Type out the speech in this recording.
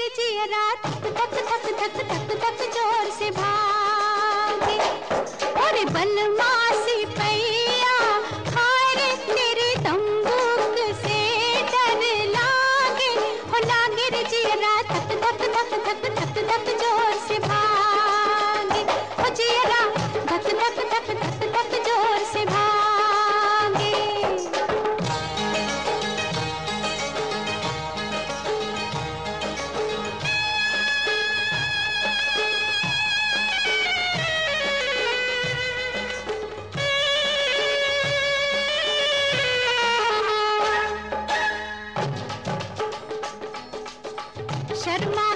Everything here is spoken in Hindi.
जियरा धक धक धक धक धक धक जोर से भागे। और बनमासी पैया हारे तेरे तंबूक से डर लागे। हो लागे रे जियरा धक धक धक धक धक धक जोर से भागे। हो जियरा धक धक धक धक धक जोर से भागे। शर्मा